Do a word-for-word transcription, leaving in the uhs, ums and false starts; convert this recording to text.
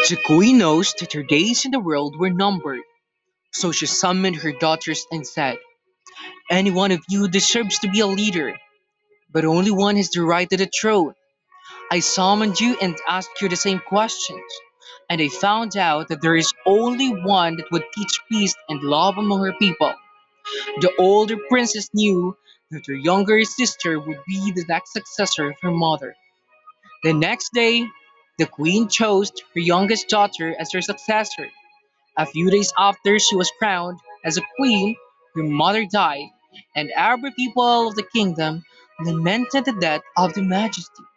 The queen knows that her days in the world were numbered, so she summoned her daughters and said, "Any one of you deserves to be a leader, but only one has the right to the throne. I summoned you and asked you the same questions, and I found out that there is only one that would teach peace and love among her people." The older princess knew that her younger sister would be the next successor of her mother. The next day, the queen chose her youngest daughter as her successor. A few days after she was crowned as a queen, her mother died, and every people of the kingdom lamented the death of the majesty.